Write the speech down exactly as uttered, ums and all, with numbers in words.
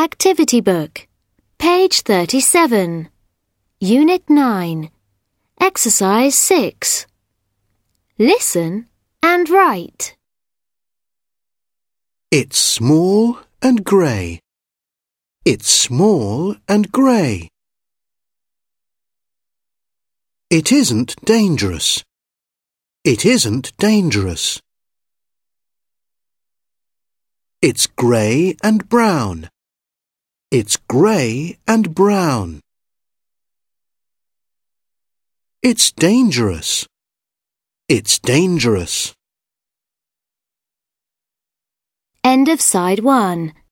Activity Book, page thirty-seven, Unit nine, Exercise six. Listen and write. It's small and grey. It's small and grey. It isn't dangerous. It isn't dangerous. It's grey and brown. It's grey and brown. It's dangerous. It's dangerous. End of side one.